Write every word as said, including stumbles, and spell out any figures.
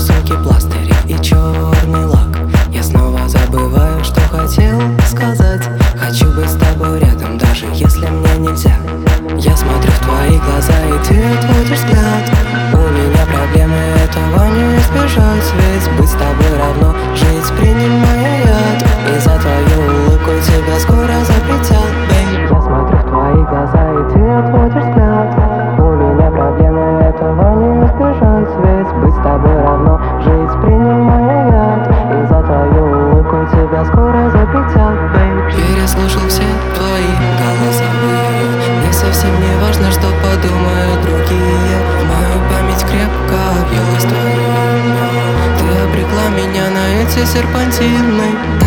высокий пластырь и черный лак. Я снова забываю, что хотел сказать. Хочу быть с тобой рядом, даже если мне нельзя. Я смотрю в твои глаза, и ты отводишь взгляд. У меня проблемы, этого не избежать. Ведь быть с тобой равно жить, принимая яд. И за твою улыбку тебя скоро запретят, бэй. Я смотрю в твои глаза, и ты отводишь взгляд. У меня проблемы, этого не избежать. Ведь быть с тобой равно жить, принимая яд. И за твою улыбку тебя скоро запретят, бэй. Переслушал все твои голосовые. Мне совсем не важно, что подумают другие. В мою память крепко въелось твое имя. Ты обрекла меня на эти серпантины.